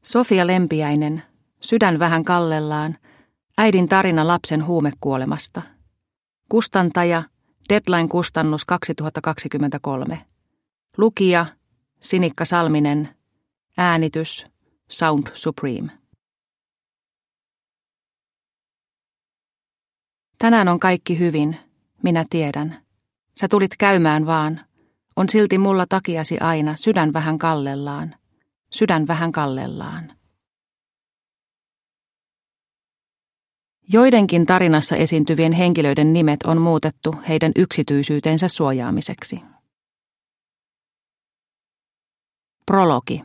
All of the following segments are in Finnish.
Sofia Lempiäinen, Sydän vähän kallellaan, äidin tarina lapsen huumekuolemasta. Kustantaja, Deadline-kustannus 2023. Lukija, Sinikka Salminen. Äänitys, Sound Supreme. Tänään on kaikki hyvin, minä tiedän. Sä tulit käymään vaan. On silti mulla takiasi aina, sydän vähän kallellaan. Sydän vähän kallellaan. Joidenkin tarinassa esiintyvien henkilöiden nimet on muutettu heidän yksityisyytensä suojaamiseksi. Prologi.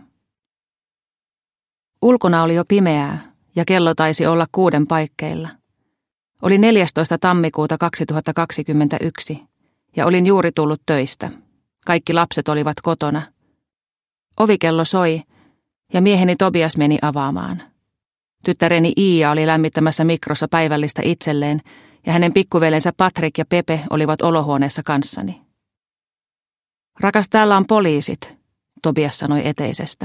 Ulkona oli jo pimeää ja kello taisi olla 6 paikkeilla. Oli 14. tammikuuta 2021 ja olin juuri tullut töistä. Kaikki lapset olivat kotona. Ovikello soi ja mieheni Tobias meni avaamaan. Tyttäreni Iia oli lämmittämässä mikrossa päivällistä itselleen ja hänen pikkuvelensä Patrick ja Pepe olivat olohuoneessa kanssani. Rakas, täällä on poliisit, Tobias sanoi eteisestä.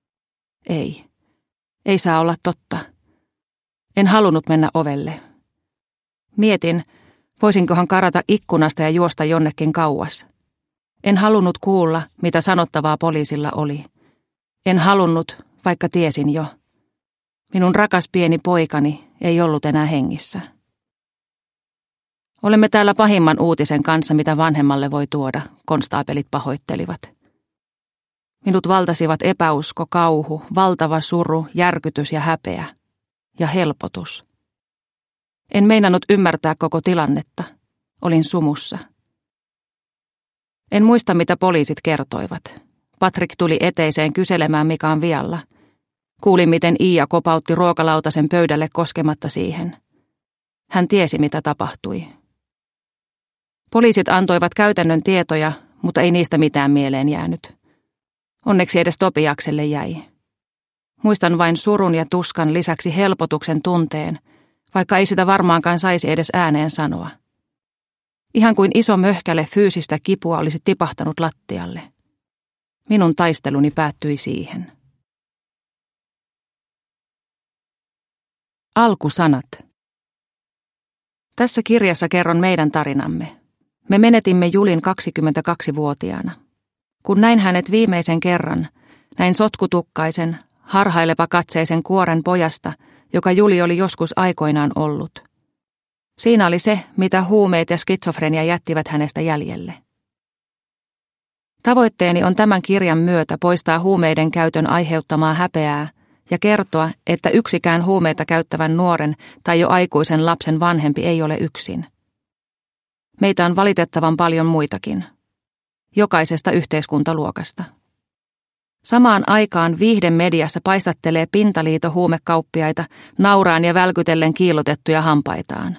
Ei saa olla totta. En halunnut mennä ovelle. Mietin, voisinkohan karata ikkunasta ja juosta jonnekin kauas. En halunnut kuulla, mitä sanottavaa poliisilla oli. En halunnut, vaikka tiesin jo. Minun rakas pieni poikani ei ollut enää hengissä. Olemme täällä pahimman uutisen kanssa, mitä vanhemmalle voi tuoda, konstaapelit pahoittelivat. Minut valtasivat epäusko, kauhu, valtava suru, järkytys ja häpeä. Ja helpotus. En meinannut ymmärtää koko tilannetta. Olin sumussa. En muista, mitä poliisit kertoivat. Patrick tuli eteiseen kyselemään, mikä on vialla. Kuulin, miten Iia kopautti ruokalautasen pöydälle koskematta siihen. Hän tiesi, mitä tapahtui. Poliisit antoivat käytännön tietoja, mutta ei niistä mitään mieleen jäänyt. Onneksi edes Tobiakselle jäi. Muistan vain surun ja tuskan lisäksi helpotuksen tunteen, vaikka ei sitä varmaankaan saisi edes ääneen sanoa. Ihan kuin iso möhkäle fyysistä kipua olisi tipahtanut lattialle. Minun taisteluni päättyi siihen. Alkusanat. Tässä kirjassa kerron meidän tarinamme. Me menetimme Julin 22-vuotiaana. Kun näin hänet viimeisen kerran, näin sotkutukkaisen, harhaileva katseisen kuoren pojasta, joka Juli oli joskus aikoinaan ollut. Siinä oli se, mitä huumeet ja skitsofrenia jättivät hänestä jäljelle. Tavoitteeni on tämän kirjan myötä poistaa huumeiden käytön aiheuttamaa häpeää ja kertoa, että yksikään huumeita käyttävän nuoren tai jo aikuisen lapsen vanhempi ei ole yksin. Meitä on valitettavan paljon muitakin. Jokaisesta yhteiskuntaluokasta. Samaan aikaan viihdemediassa paistattelee pintaliito huumekauppiaita nauraan ja välkytellen kiillotettuja hampaitaan.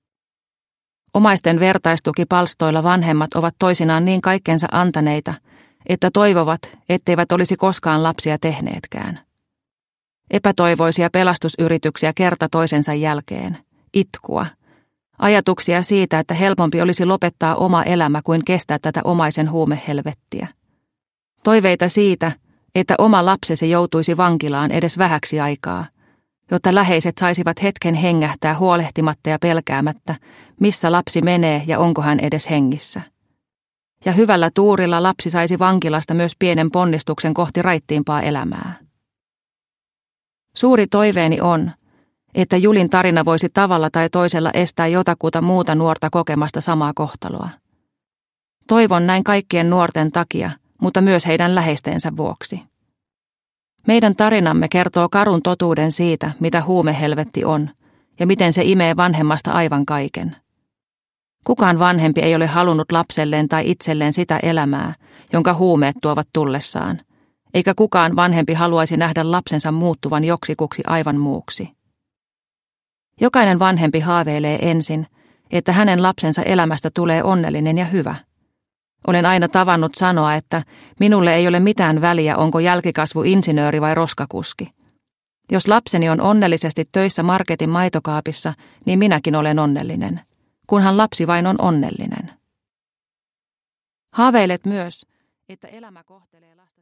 Omaisten vertaistukipalstoilla vanhemmat ovat toisinaan niin kaikkensa antaneita, että toivovat, etteivät olisi koskaan lapsia tehneetkään. Epätoivoisia pelastusyrityksiä kerta toisensa jälkeen, itkua, ajatuksia siitä, että helpompi olisi lopettaa oma elämä kuin kestää tätä omaisen huumehelvettiä. Toiveita siitä, että oma lapsesi joutuisi vankilaan edes vähäksi aikaa, jotta läheiset saisivat hetken hengähtää huolehtimatta ja pelkäämättä, missä lapsi menee ja onko hän edes hengissä. Ja hyvällä tuurilla lapsi saisi vankilasta myös pienen ponnistuksen kohti raittiimpaa elämää. Suuri toiveeni on, että Julin tarina voisi tavalla tai toisella estää jotakuta muuta nuorta kokemasta samaa kohtaloa. Toivon näin kaikkien nuorten takia, mutta myös heidän läheistensä vuoksi. Meidän tarinamme kertoo karun totuuden siitä, mitä huumehelvetti on, ja miten se imee vanhemmasta aivan kaiken. Kukaan vanhempi ei ole halunnut lapselleen tai itselleen sitä elämää, jonka huumeet tuovat tullessaan, eikä kukaan vanhempi haluaisi nähdä lapsensa muuttuvan joksikuksi aivan muuksi. Jokainen vanhempi haaveilee ensin, että hänen lapsensa elämästä tulee onnellinen ja hyvä. Olen aina tavannut sanoa, että minulle ei ole mitään väliä, onko jälkikasvu insinööri vai roskakuski. Jos lapseni on onnellisesti töissä marketin maitokaapissa, niin minäkin olen onnellinen, kunhan lapsi vain on onnellinen. Haaveilet myös, että elämä kohtelee lasta